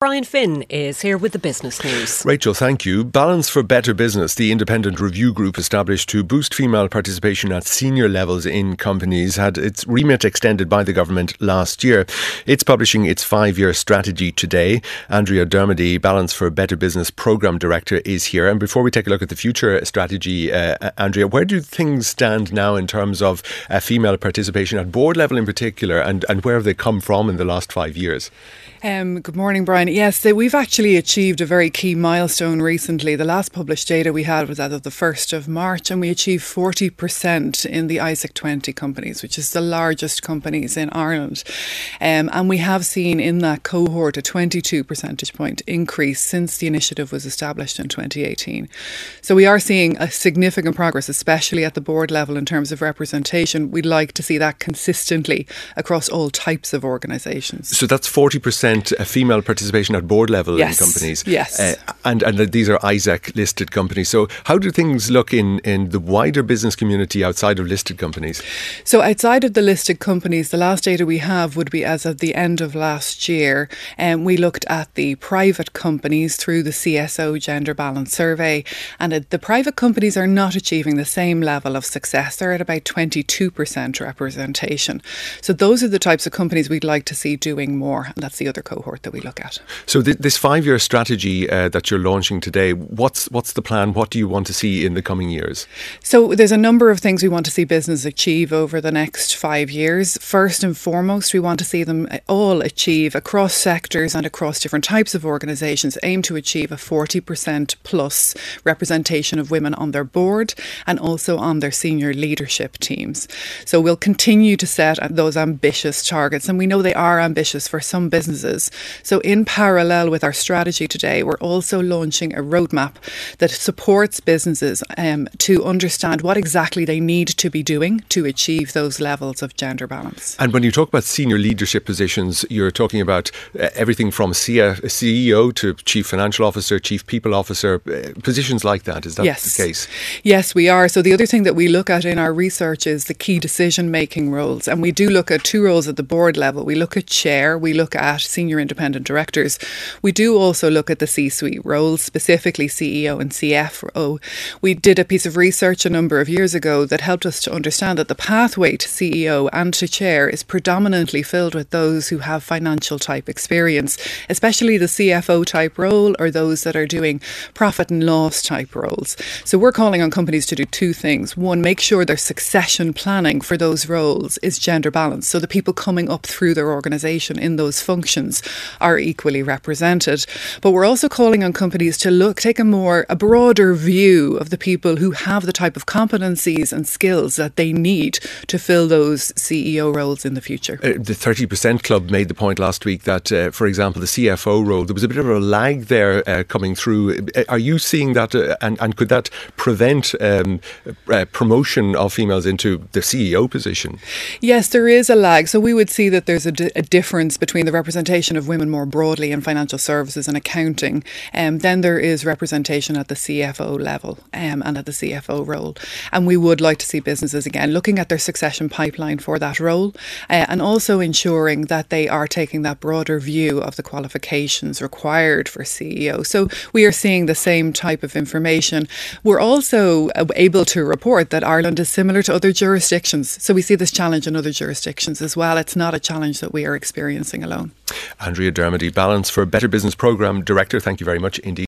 Brian Finn is here with the business news. Rachel, thank you. Balance for Better Business, the independent review group established to boost female participation at senior levels in companies, had its remit extended by the government last year. It's publishing its 5-year strategy today. Andrea Dermody, Balance for Better Business Programme Director, is here. And before we take a look at the future strategy, Andrea, where do things stand now in terms of female participation at board level in particular, and where have they come from in the last 5 years? Good morning, Brian. Yes, we've actually achieved a very key milestone recently. The last published data we had was as of the 1st of March, and we achieved 40% in the ISAC 20 companies, which is the largest companies in Ireland. And we have seen in that cohort a 22 percentage point increase since the initiative was established in 2018. So we are seeing a significant progress, especially at the board level in terms of representation. We'd like to see that consistently across all types of organisations. So that's 40% female participation at board level in companies. Yes. And these are ISAC listed companies. So how do things look in the wider business community outside of listed companies? So outside of the listed companies, the last data we have would be as of the end of last year. And we looked at the private companies through the CSO Gender Balance Survey. And the private companies are not achieving the same level of success. They're at about 22% representation. So those are the types of companies we'd like to see doing more. And that's the other cohort that we look at. So this 5-year strategy that you're launching today, what's the plan? What do you want to see in the coming years? So there's a number of things we want to see business achieve over the next 5 years. First and foremost, we want to see them all achieve across sectors and across different types of organisations, aim to achieve a 40% plus representation of women on their board and also on their senior leadership teams. So we'll continue to set those ambitious targets, and we know they are ambitious for some businesses. So in parallel with our strategy today, we're also launching a roadmap that supports businesses to understand what exactly they need to be doing to achieve those levels of gender balance. And when you talk about senior leadership positions, you're talking about everything from CEO to Chief Financial Officer, Chief People Officer, positions like that. Is that the case? Yes, we are. So the other thing that we look at in our research is the key decision-making roles. And we do look at 2 roles at the board level. We look at chair, we look at senior independent directors. We do also look at the C-suite roles, specifically CEO and CFO. We did a piece of research a number of years ago that helped us to understand that the pathway to CEO and to chair is predominantly filled with those who have financial type experience, especially the CFO type role or those that are doing profit and loss type roles. So we're calling on companies to do 2 things. One, make sure their succession planning for those roles is gender balanced, so the people coming up through their organisation in those functions are equally represented. But we're also calling on companies to take a broader view of the people who have the type of competencies and skills that they need to fill those CEO roles in the future. The 30% Club made the point last week that, for example, the CFO role, there was a bit of a lag there coming through. Are you seeing that, and could that prevent promotion of females into the CEO position? Yes, there is a lag. So we would see that there's a difference between the representation of women more broadly in financial services and accounting. Then there is representation at the CFO level and at the CFO role. And we would like to see businesses, again, looking at their succession pipeline for that role and also ensuring that they are taking that broader view of the qualifications required for CEO. So we are seeing the same type of information. We're also able to report that Ireland is similar to other jurisdictions. So we see this challenge in other jurisdictions as well. It's not a challenge that we are experiencing alone. Andrea Dermody, Balance for Better Business Programme Director, thank you very much indeed.